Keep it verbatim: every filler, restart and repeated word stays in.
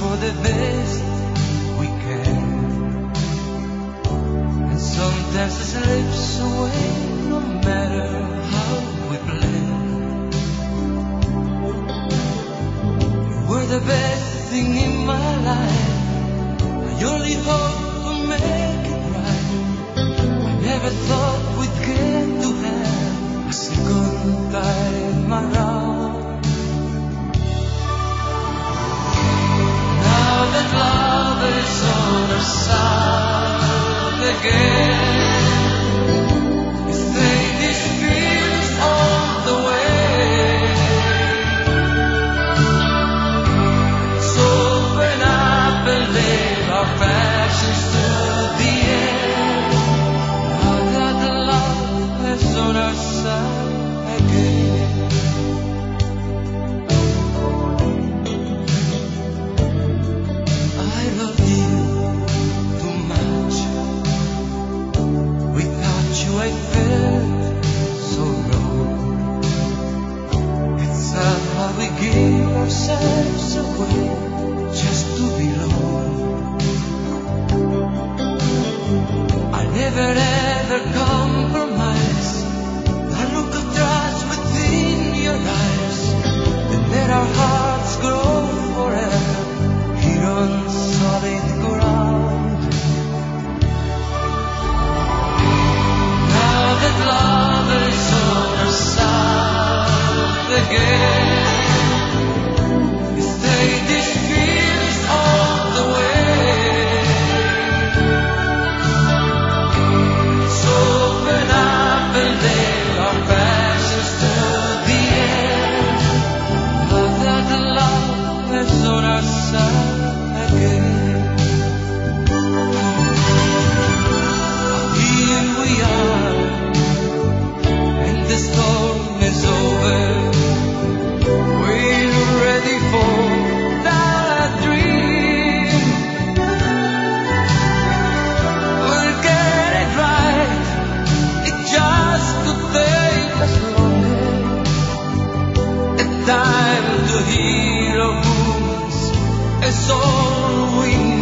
for the best we can. And sometimes it slips away, no matter how we plan. You were the best thing in my life. I only hope to make it right. I never thought we'd get to have a second time around. Now that love is on our side again, let's take these feelings all the way. So open up and live our passions to the end. Now that the love is on our side again. I love you too much. Without you I felt so wrong. It's sad how we give ourselves away just to belong. I never ever compromise. That look of trust within your eyes, and let our hearts grow forever here on solid ground. Now that love is on our side again, let's take these feelings all the way. So open up and live our passions to the end. Now that the love is on our side again. Here we are, and the storm is over. We're ready for that dream. We'll get it right. It just could take us longer. A time to heal our wounds is all we need.